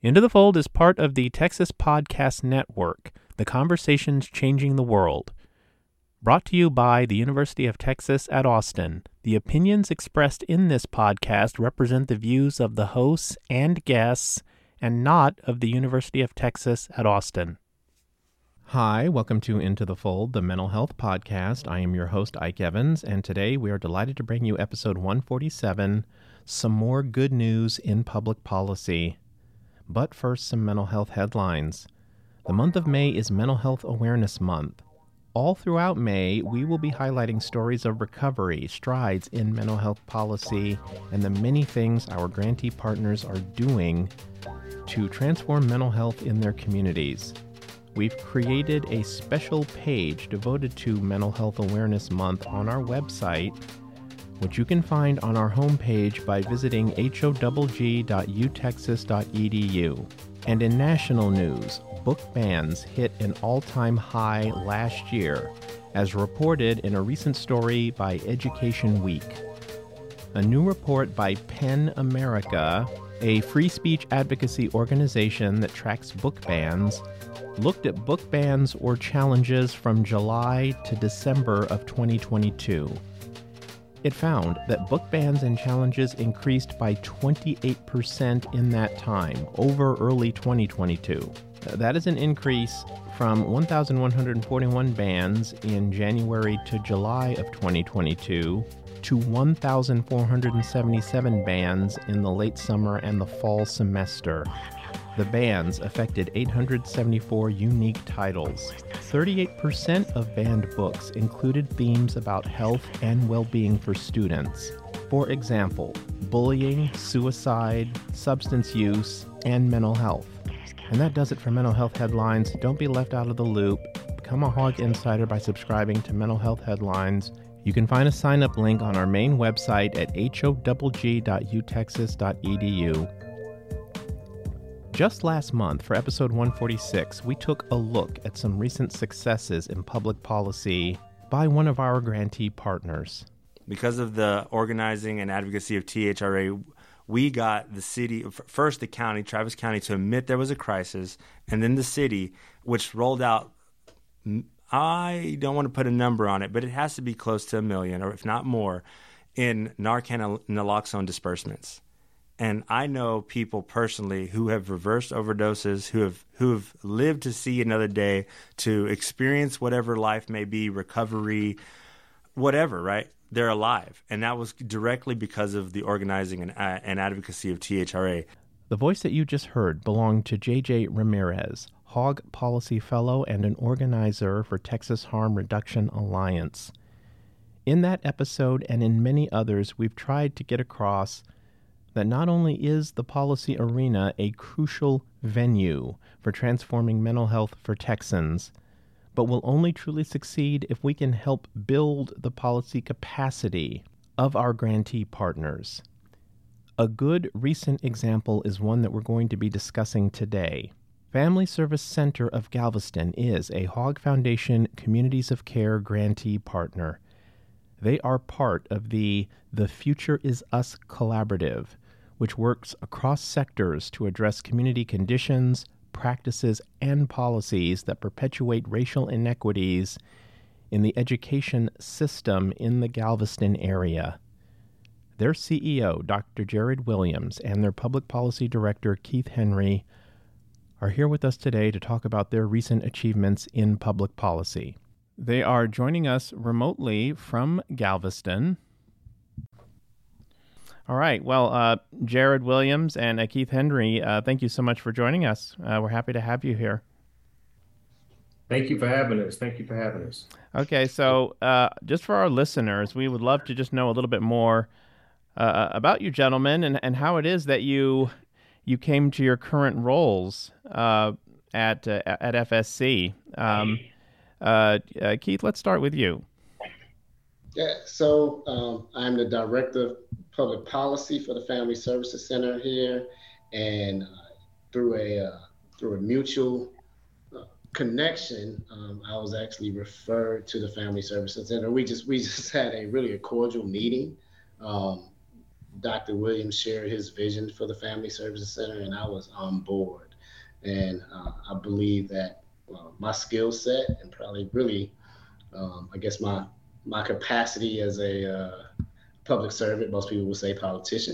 Into the Fold is part of the Texas Podcast Network, the conversations changing the world. Brought to you by the University of Texas at Austin, the opinions expressed in this podcast represent the views of the hosts and guests and not of the University of Texas at Austin. Hi, welcome to Into the Fold, the mental health podcast. I am your host, Ike Evans, and today we are delighted to bring you episode 147, Some More Good News in Public Policy. But first, some mental health headlines. The month of May is Mental Health Awareness Month. All throughout May, we will be highlighting stories of recovery, strides in mental health policy, and the many things our grantee partners are doing to transform mental health in their communities. We've created a special page devoted to Mental Health Awareness Month on our website, which you can find on our homepage by visiting howg.utexas.edu. And in national news, book bans hit an all-time high last year, as reported in a recent story by Education Week. A new report by PEN America, a free speech advocacy organization that tracks book bans, looked at book bans or challenges from July to December of 2022. It found that book bans and challenges increased by 28% in that time, over early 2022. That is an increase from 1,141 bans in January to July of 2022 to 1,477 bans in the late summer and the fall semester. The bans affected 874 unique titles. 38% of banned books included themes about health and well-being for students. For example, bullying, suicide, substance use, and mental health. And that does it for mental health headlines. Don't be left out of the loop. Become a Hog Insider by subscribing to Mental Health Headlines. You can find a sign-up link on our main website at howg.utexas.edu. Just last month, for episode 146, we took a look at some recent successes in public policy by one of our grantee partners. Because of the organizing and advocacy of THRA, we got the city, first the county, Travis County, to admit there was a crisis, and then the city, which rolled out, I don't want to put a number on it, but it has to be close to 1 million, or if not more, in Narcan and naloxone disbursements. And I know people personally who have reversed overdoses, who have lived to see another day, to experience whatever life may be, recovery, whatever, right? They're alive. And that was directly because of the organizing and advocacy of THRA. The voice that you just heard belonged to J.J. Ramirez, Hog Policy Fellow and an organizer for Texas Harm Reduction Alliance. In that episode and in many others, we've tried to get across that not only is the policy arena a crucial venue for transforming mental health for Texans, but will only truly succeed if we can help build the policy capacity of our grantee partners. A good recent example is one that we're going to be discussing today. Family Service Center of Galveston is a Hog Foundation Communities of Care grantee partner. They are part of the Future Is Us collaborative, which works across sectors to address community conditions, practices, and policies that perpetuate racial inequities in the education system in the Galveston area. Their CEO, Dr. Jared Williams, and their public policy director, Keith Henry, are here with us today to talk about their recent achievements in public policy. They are joining us remotely from Galveston. All right. Well, Jared Williams and Keith Henry, thank you so much for joining us. We're happy to have you here. Thank you for having us. Okay. So just for our listeners, we would love to just know a little bit more about you gentlemen and how it is that you came to your current roles at FSC. Keith, let's start with you. Yeah, so I'm the Director of Public Policy for the Family Services Center here, and through a mutual connection, I was actually referred to the Family Services Center. We just had a cordial meeting Dr. Williams shared his vision for the Family Services Center, and I was on board. And I believe that my skill set and probably really, I guess my capacity as a public servant, most people would say politician,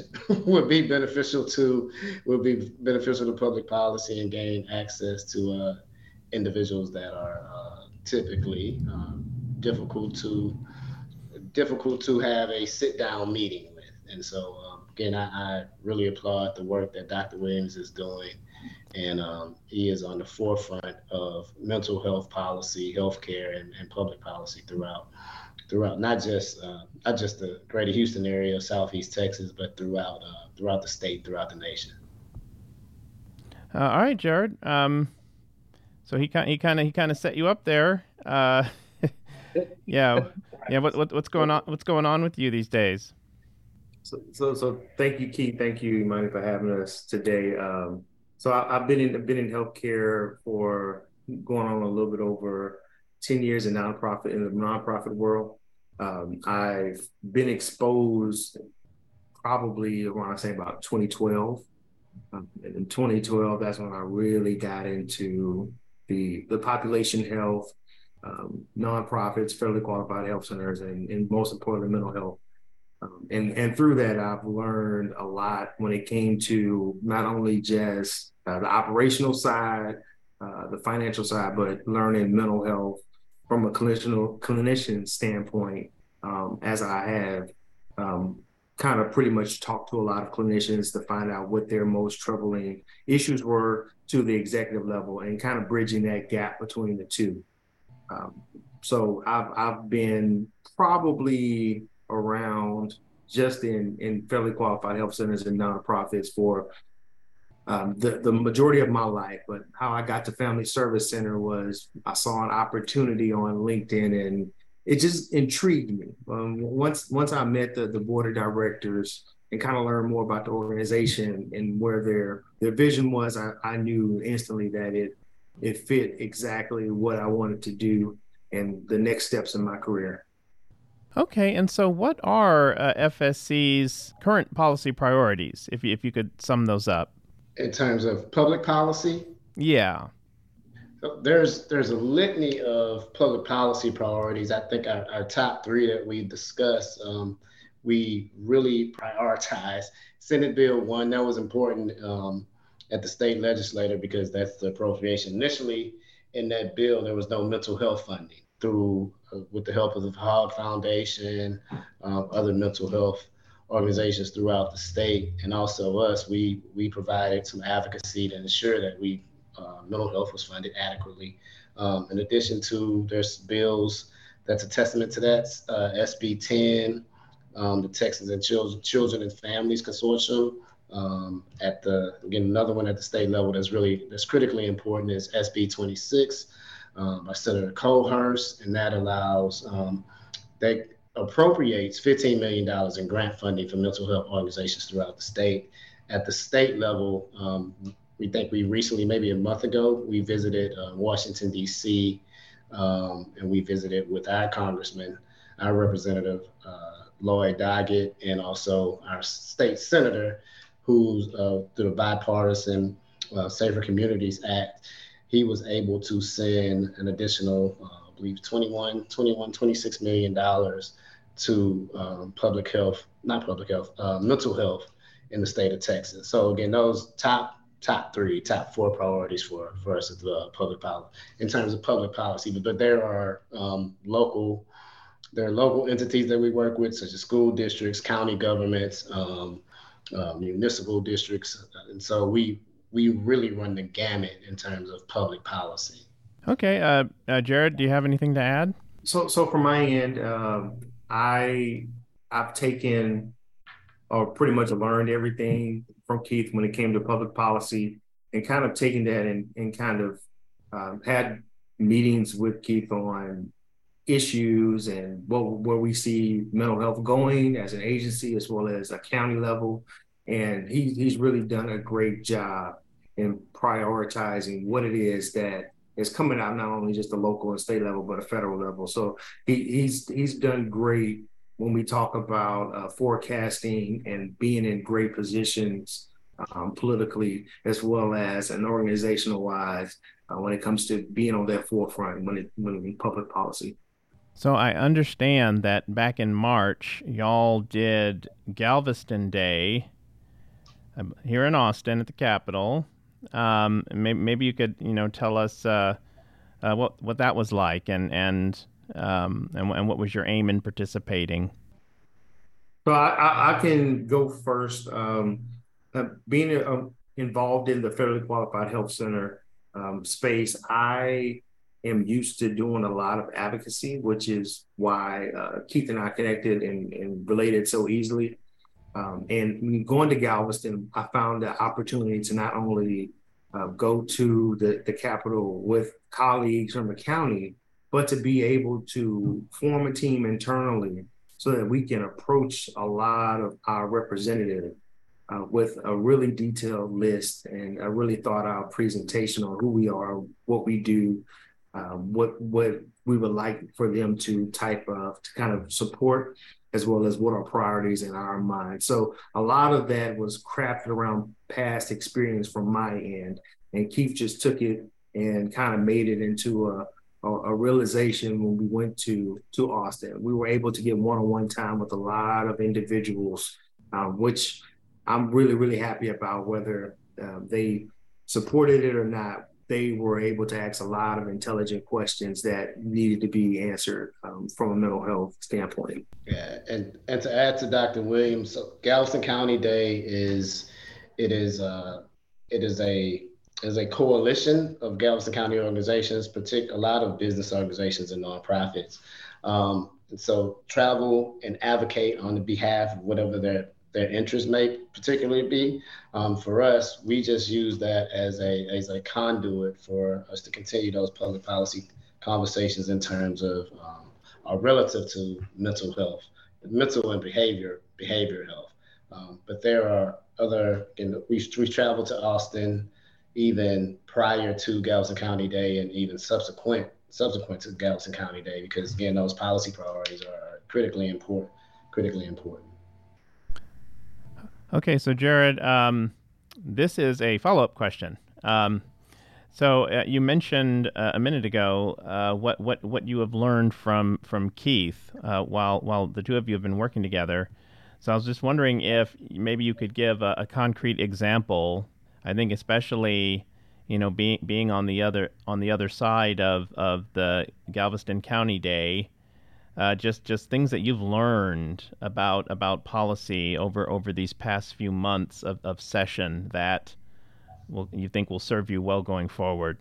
would be beneficial to public policy and gain access to individuals that are typically difficult to difficult to have a sit down meeting with. And so again, I really applaud the work that Dr. Williams is doing, and he is on the forefront of mental health policy, healthcare, and public policy throughout not just the Greater Houston area, Southeast Texas, but throughout the state, throughout the nation. All right, Jared. So he kind of set you up there. Yeah. What's going on? What's going on with you these days? So thank you, Keith. Thank you, Imani, for having us today. So I've been in healthcare for going on a little bit over 10 years in the nonprofit world. I've been exposed probably around, I say, about 2012. And in 2012, that's when I really got into the population health, nonprofits, federally qualified health centers, and most importantly, mental health. And through that, I've learned a lot when it came to not only just the operational side, the financial side, but learning mental health from a clinician standpoint, as I have kind of pretty much talked to a lot of clinicians to find out what their most troubling issues were to the executive level and kind of bridging that gap between the two. So I've been probably around just in federally qualified health centers and nonprofits for the majority of my life. But how I got to Family Service Center was I saw an opportunity on LinkedIn, and it just intrigued me. Once I met the board of directors and kind of learned more about the organization and where their vision was, I knew instantly that it fit exactly what I wanted to do and the next steps in my career. Okay, and so what are FSC's current policy priorities, if you could sum those up? In terms of public policy? Yeah. So there's a litany of public policy priorities. I think our top three that we discussed, we really prioritize. Senate Bill 1, that was important at the state legislature because that's the appropriation. Initially, in that bill, there was no mental health funding with the help of the Hogg Foundation, other mental health organizations throughout the state, and also us. We provided some advocacy to ensure that mental health was funded adequately. In addition to, there's bills that's a testament to that. SB 10, the Texas and Children and Families Consortium. Again, another one at the state level that's critically important is SB 26 by Senator Cohurst, and that allows that appropriates $15 million in grant funding for mental health organizations throughout the state. At the state level, we recently, maybe a month ago, we visited Washington, D.C., and we visited with our congressman, our representative, Lloyd Doggett, and also our state senator, who's through the bipartisan Safer Communities Act, he was able to send an additional, I believe, $26 million to mental health in the state of Texas. So again, those top four priorities for us as public policy in terms of public policy. But there are local entities that we work with, such as school districts, county governments, municipal districts, and so we really run the gamut in terms of public policy. Okay, Jared, do you have anything to add? So from my end, I've taken or pretty much learned everything from Keith when it came to public policy, and kind of taking that and kind of had meetings with Keith on issues and where we see mental health going as an agency as well as a county level. And he's really done a great job in prioritizing what it is that is coming out, not only just the local and state level, but a federal level. So he's done great when we talk about forecasting and being in great positions politically, as well as an organizational wise, when it comes to being on that forefront when in public policy. So I understand that back in March, y'all did Galveston Day here in Austin at the Capitol. Maybe you could, tell us what that was like, and what was your aim in participating. So I can go first. Being involved in the Federally Qualified Health Center space, I am used to doing a lot of advocacy, which is why Keith and I connected and related so easily. And going to Galveston, I found the opportunity to not only go to the Capitol with colleagues from the county, but to be able to form a team internally so that we can approach a lot of our representatives with a really detailed list and a really thought out presentation on who we are, what we do, what we would like for them to kind of support, as well as what our priorities in our mind. So a lot of that was crafted around past experience from my end, and Keith just took it and kind of made it into a realization when we went to Austin. We were able to get one-on-one time with a lot of individuals, which I'm really, really happy about. Whether they supported it or not, they were able to ask a lot of intelligent questions that needed to be answered from a mental health standpoint. Yeah, and to add to Dr. Williams, so Galveston County Day is a coalition of Galveston County organizations, a lot of business organizations and nonprofits. And so travel and advocate on the behalf of whatever their interests may particularly be. For us, we just use that as a conduit for us to continue those public policy conversations in terms of relative to mental health, mental and behavior health. But there are other, we traveled to Austin even prior to Galveston County Day and even subsequent to Galveston County Day, because again, those policy priorities are critically important. Okay, so Jared, this is a follow-up question. So you mentioned a minute ago what you have learned from Keith while the two of you have been working together. So I was just wondering if maybe you could give a concrete example. I think especially, being on the other side of the Galveston County Day. Just things that you've learned about policy over these past few months of session that you think will serve you well going forward.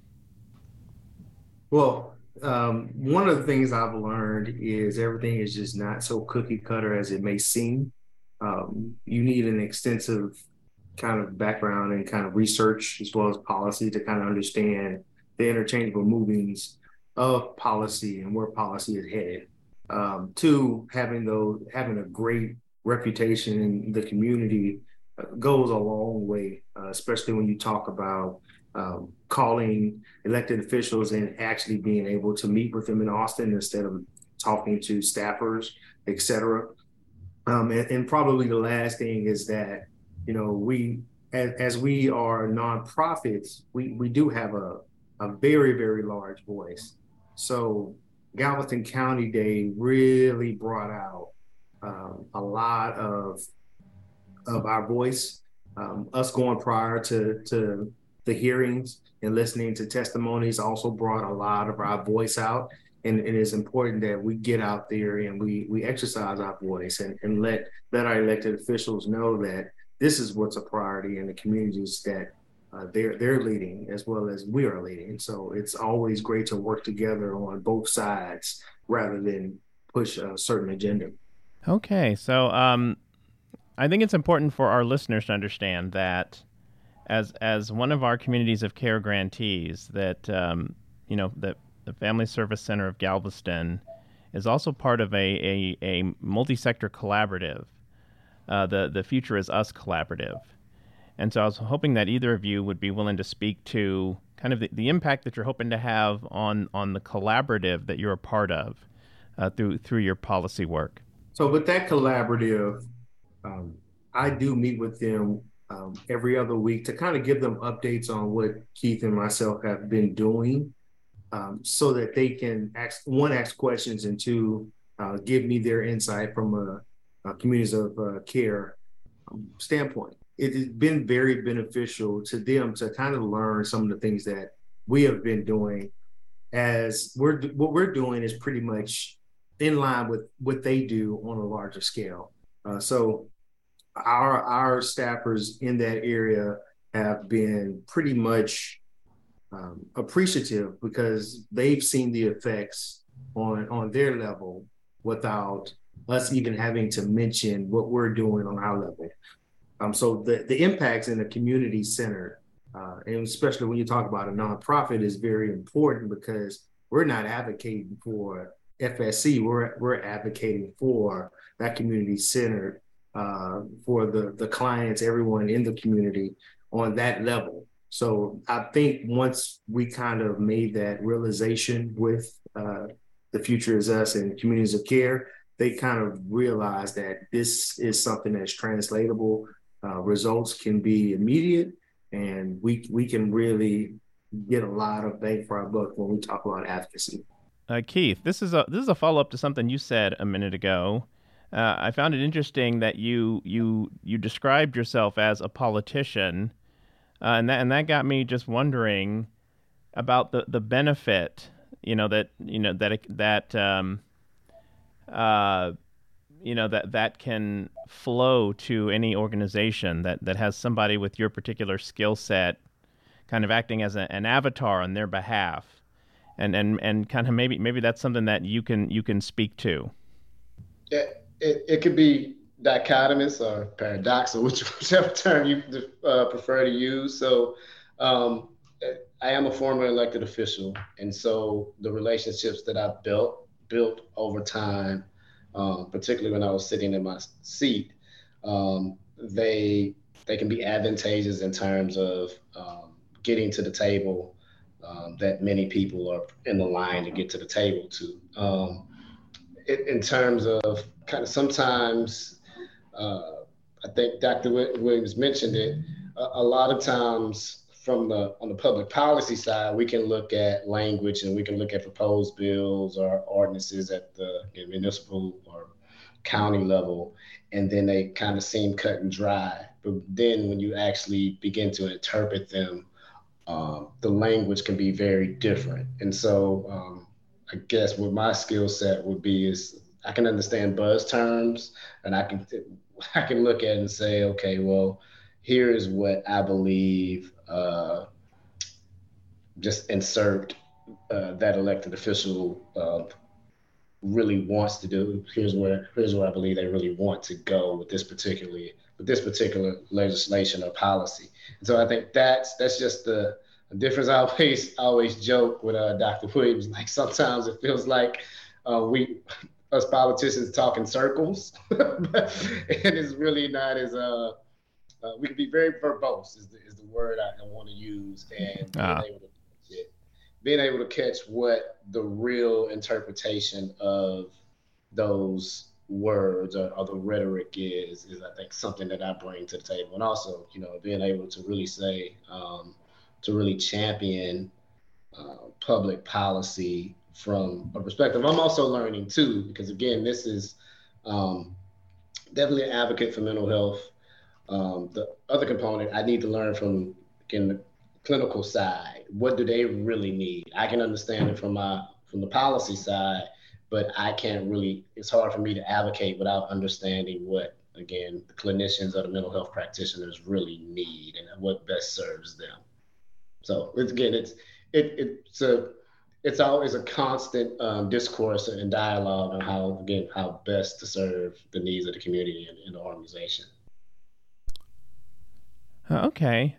Well, one of the things I've learned is everything is just not so cookie cutter as it may seem. You need an extensive kind of background and kind of research as well as policy to kind of understand the interchangeable movings of policy and where policy is headed. Two, having a great reputation in the community goes a long way, especially when you talk about calling elected officials and actually being able to meet with them in Austin instead of talking to staffers, et cetera. And probably the last thing is that, we, as we are nonprofits, we do have a very, very large voice. So Galveston County Day really brought out a lot of our voice. Us going prior to the hearings and listening to testimonies also brought a lot of our voice out. And it is important that we get out there and we exercise our voice and let our elected officials know that this is what's a priority in the communities that they're leading as well as we are leading. So it's always great to work together on both sides rather than push a certain agenda. Okay, so I think it's important for our listeners to understand that as one of our communities of care grantees, that that the Family Service Center of Galveston is also part of a multi-sector collaborative, the Future is Us collaborative. And so I was hoping that either of you would be willing to speak to kind of the impact that you're hoping to have on the collaborative that you're a part of through your policy work. So with that collaborative, um, I do meet with them every other week to kind of give them updates on what Keith and myself have been doing, so that they can ask questions, and two, give me their insight from a communities of care standpoint. It has been very beneficial to them to kind of learn some of the things that we have been doing, as what we're doing is pretty much in line with what they do on a larger scale. So our staffers in that area have been pretty much appreciative, because they've seen the effects on their level without us even having to mention what we're doing on our level. So the impacts in the community center, and especially when you talk about a nonprofit, is very important, because we're not advocating for FSC. We're advocating for that community center, for the clients, everyone in the community on that level. So I think once we kind of made that realization with the Future Is Us and communities of care, they kind of realized that this is something that's translatable. Results can be immediate, and we can really get a lot of bang for our buck when we talk about advocacy. Keith, this is a follow up to something you said a minute ago. I found it interesting that you described yourself as a politician, and that got me just wondering about the benefit, that can flow to any organization that has somebody with your particular skill set kind of acting as an avatar on their behalf, and kind of maybe that's something that you can speak to. It could be dichotomous or paradoxal, whichever term you prefer to use. So I am a former elected official, and so the relationships that I've built over time, particularly when I was sitting in my seat, they can be advantageous in terms of getting to the table that many people are in the line to get to the table to. In terms of kind of sometimes, I think Dr. Williams mentioned it, a lot of times on the public policy side, we can look at language and we can look at proposed bills or ordinances at the municipal or county level, and then they kind of seem cut and dry. But then when you actually begin to interpret them, the language can be very different. And so I guess what my skill set would be is I can understand buzz terms, and I can look at it and say, okay, well, here is what I believe. Just insert that elected official really wants to do. Here's where I believe they really want to go with this particular legislation or policy. And so I think that's just the difference. I always joke with Dr. Williams. Like sometimes it feels like us politicians talk in circles, and it's really not as we can be very verbose is the word I want to use, and being able to catch what the real interpretation of those words or the rhetoric is I think something that I bring to the table. And also, being able to really say, to really champion public policy from a perspective. I'm also learning too, because again, this is definitely an advocate for mental health. The other component, I need to learn from, again, the clinical side. What do they really need? I can understand it from the policy side, but it's hard for me to advocate without understanding what, again, the clinicians or the mental health practitioners really need and what best serves them. So it's always a constant discourse and dialogue on how best to serve the needs of the community and the organization. Okay.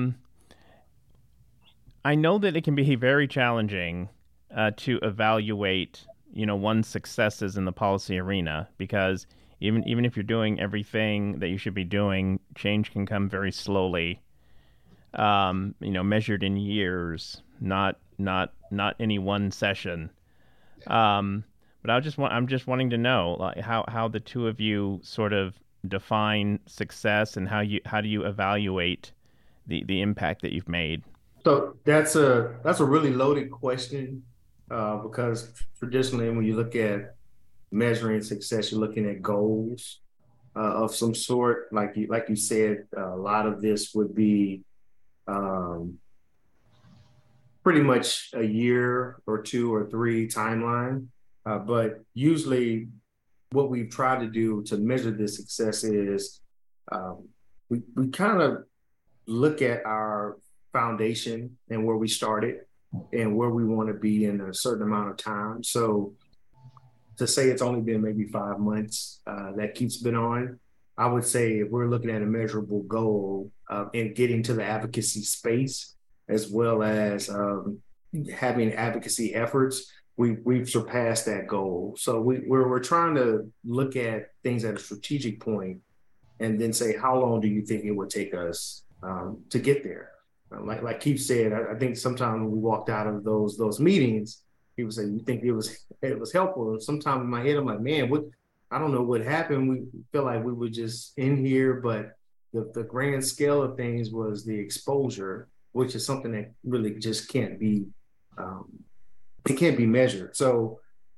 I know that it can be very challenging to evaluate, one's successes in the policy arena, because even if you're doing everything that you should be doing, change can come very slowly. Measured in years, not any one session. But I'm just wanting to know, like, how the two of you sort of define success, and how do you evaluate the impact that you've made? So that's a really loaded question, because traditionally when you look at measuring success, you're looking at goals of some sort. Like you said, a lot of this would be um, pretty much a year or two or three timeline. But usually, what we've tried to do to measure this success is um, we kind of look at our foundation and where we started and where we want to be in a certain amount of time. So to say it's only been maybe 5 months that Keith's been on, I would say if we're looking at a measurable goal in getting to the advocacy space, as well as having advocacy efforts, we've surpassed that goal. So we're trying to look at things at a strategic point and then say, how long do you think it would take us to get there? Like Keith said, I think sometimes when we walked out of those meetings, people say, "You think it was helpful?" And sometimes in my head, I'm like, "Man, what? I don't know what happened. We feel like we were just in here, but the grand scale of things was the exposure, which is something that really just can't be um, it can't be measured." So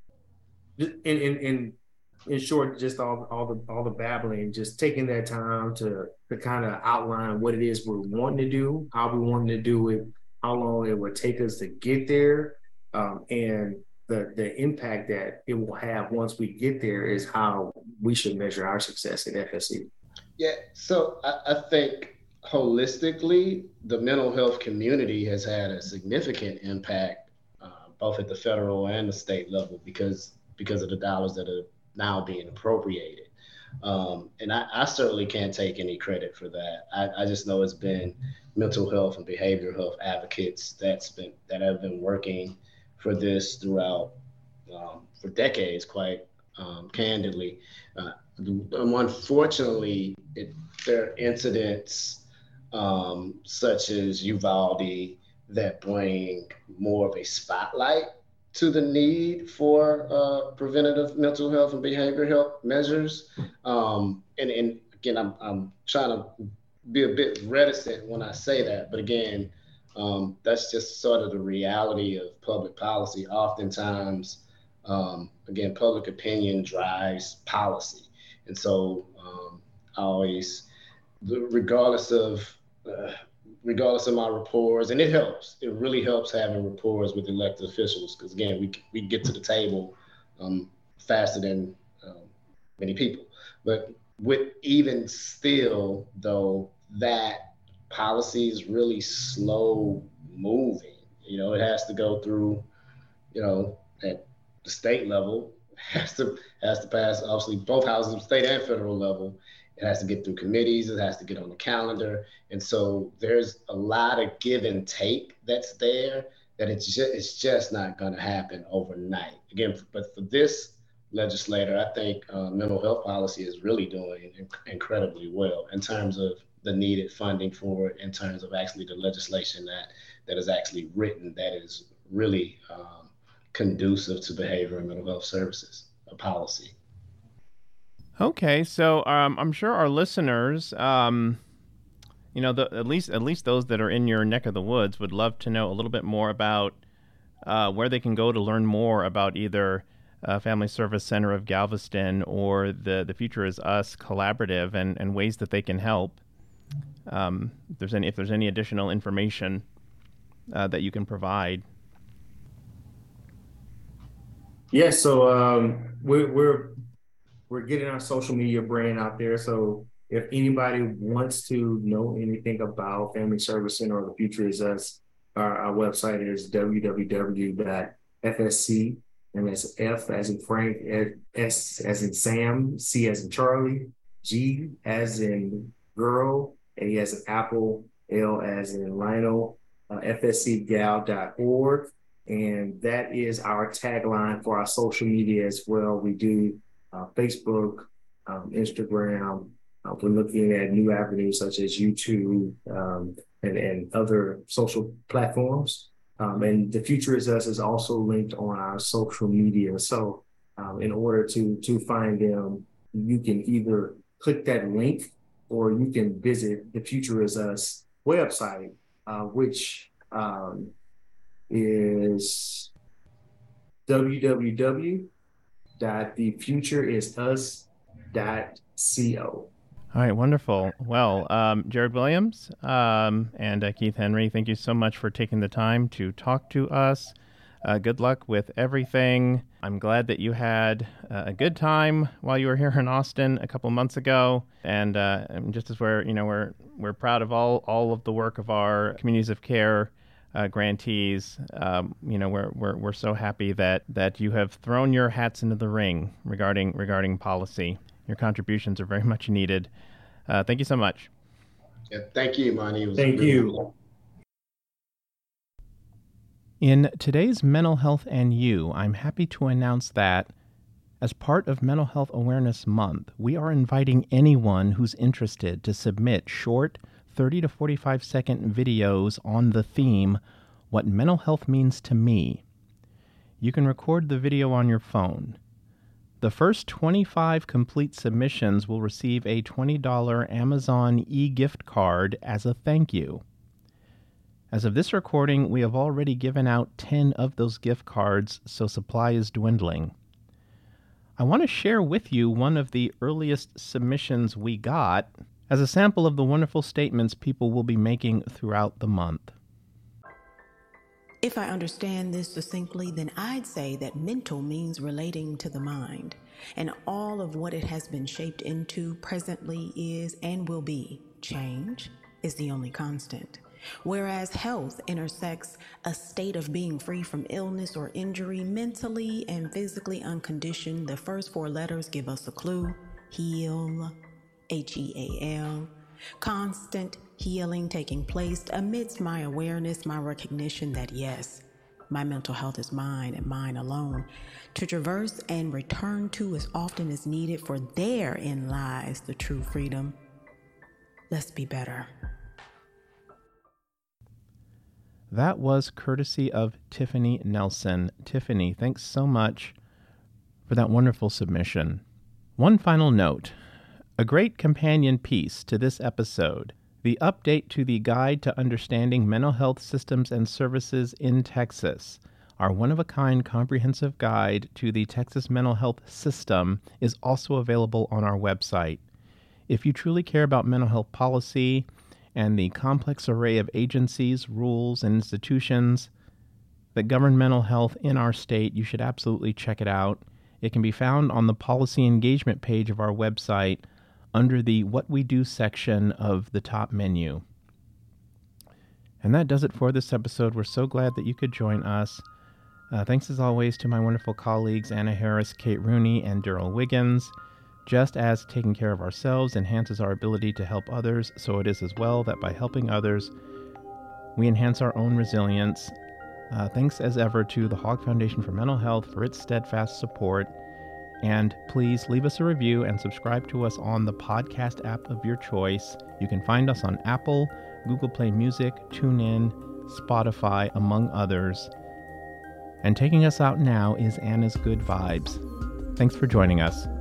in short, just all the babbling, just taking that time to kind of outline what it is we're wanting to do, how we want to do it, how long it would take us to get there, and the impact that it will have once we get there is how we should measure our success at FSC. Yeah, so I think holistically, the mental health community has had a significant impact, both at the federal and the state level, because of the dollars that are now being appropriated. And I certainly can't take any credit for that. I just know it's been mental health and behavioral health advocates that have been working for this throughout for decades, quite candidly. Unfortunately, there are incidents such as Uvalde that bring more of a spotlight to the need for preventative mental health and behavioral health measures. And again, I'm trying to be a bit reticent when I say that, but again, that's just sort of the reality of public policy. Oftentimes, again, public opinion drives policy. And so I always, regardless of uh, regardless of my rapport, and it helps. It really helps having rapport with elected officials because again, we get to the table faster than many people. But with even still, though, that policy is really slow moving. It has to go through, at the state level, has to pass obviously both houses, state and federal level. It has to get through committees. It has to get on the calendar. And so there's a lot of give and take that's there that it's just not going to happen overnight. Again, but for this legislator, I think mental health policy is really doing incredibly well in terms of the needed funding for it, in terms of actually the legislation that is actually written that is really conducive to behavior and mental health services policy. Okay, so I'm sure our listeners, at least those that are in your neck of the woods, would love to know a little bit more about where they can go to learn more about either Family Service Center of Galveston or the Future Is Us collaborative and ways that they can help. If there's any additional information that you can provide. Yeah, so we're getting our social media brand out there. So if anybody wants to know anything about Family Service Center or the Future Is Us, our website is www.fsc, and that's F as in Frank, S as in Sam, C as in Charlie, G as in girl, A as in Apple, L as in Lionel, fscgal.org. And that is our tagline for our social media as well. We do Facebook, Instagram. We're looking at new avenues such as YouTube and other social platforms. And the Future Is Us is also linked on our social media. So In order to find them, you can either click that link or you can visit the Future Is Us website, which is www.thefutureisus.co. All right, wonderful. Well, Jared Williams and Keith Henry, thank you so much for taking the time to talk to us. Good luck with everything. I'm glad that you had a good time while you were here in Austin a couple months ago. And just as we're proud of all of the work of our communities of care grantees. We're so happy that you have thrown your hats into the ring regarding policy. Your contributions are very much needed. Thank you so much. Yeah, thank you, Imani. Thank you. In today's Mental Health and You, I'm happy to announce that as part of Mental Health Awareness Month, we are inviting anyone who's interested to submit short 30 to 45-second videos on the theme, What Mental Health Means to Me. You can record the video on your phone. The first 25 complete submissions will receive a $20 Amazon e-gift card as a thank you. As of this recording, we have already given out 10 of those gift cards, so supply is dwindling. I want to share with you one of the earliest submissions we got as a sample of the wonderful statements people will be making throughout the month. If I understand this succinctly, then I'd say that mental means relating to the mind, and all of what it has been shaped into presently is and will be. Change is the only constant. Whereas health intersects a state of being free from illness or injury, mentally and physically unconditioned, the first four letters give us a clue: heal, H-E-A-L. Constant healing taking place amidst my awareness, my recognition that yes, my mental health is mine and mine alone, to traverse and return to as often as needed, for therein lies the true freedom. Let's be better. That was courtesy of Tiffany Nelson. Tiffany, thanks so much for that wonderful submission. One final note. A great companion piece to this episode, the update to the Guide to Understanding Mental Health Systems and Services in Texas, our one-of-a-kind comprehensive guide to the Texas mental health system, is also available on our website. If you truly care about mental health policy and the complex array of agencies, rules, and institutions that govern mental health in our state, you should absolutely check it out. It can be found on the policy engagement page of our website under the What We Do section of the top menu. And that does it for this episode. We're so glad that you could join us. Thanks as always to my wonderful colleagues Anna Harris, Kate Rooney, and Daryl Wiggins. Just as taking care of ourselves enhances our ability to help others, so it is as well that by helping others, we enhance our own resilience. Thanks as ever to the Hogg Foundation for Mental Health for its steadfast support. And please leave us a review and subscribe to us on the podcast app of your choice. You can find us on Apple, Google Play Music, TuneIn, Spotify, among others. And taking us out now is Anna's Good Vibes. Thanks for joining us.